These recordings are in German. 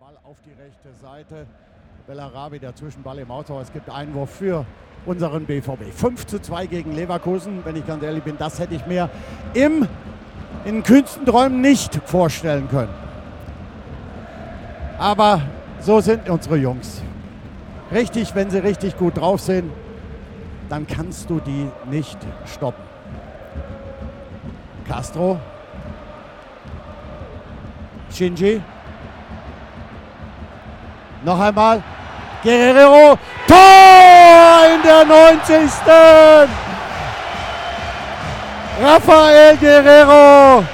Ball auf die rechte Seite. Bellarabi, der Zwischenball im Ausbau. Es gibt Einwurf für unseren BVB. 5:2 gegen Leverkusen. Wenn ich ganz ehrlich bin, das hätte ich mir in kühnsten Träumen nicht vorstellen können. Aber so sind unsere Jungs. Richtig, wenn sie richtig gut drauf sind, dann kannst du die nicht stoppen. Castro. Shinji. Noch einmal. Guerrero. Tor in der 90. Rafael Guerrero.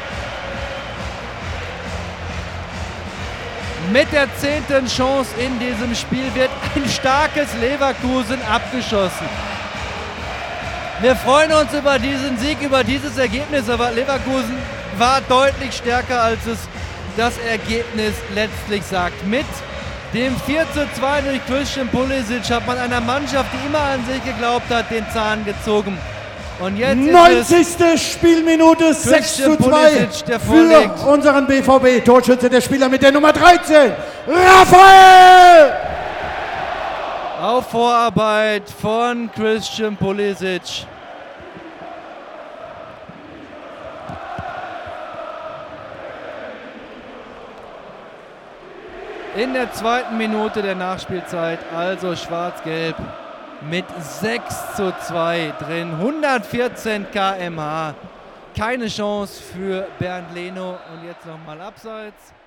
Mit der 10. Chance in diesem Spiel wird ein starkes Leverkusen abgeschossen. Wir freuen uns über diesen Sieg, über dieses Ergebnis, aber Leverkusen war deutlich stärker, als es das Ergebnis letztlich sagt. Mit dem 4:2 durch Christian Pulisic hat man einer Mannschaft, die immer an sich geglaubt hat, den Zahn gezogen. Und jetzt 90. Spielminute, 6:2 für unseren BVB. Torschütze der Spieler mit der Nummer 13, Rafael! Auf Vorarbeit von Christian Pulisic. In der 2. Minute der Nachspielzeit, also schwarz-gelb, mit 6:2 drin, 114 km/h. Keine Chance für Bernd Leno und jetzt nochmal abseits.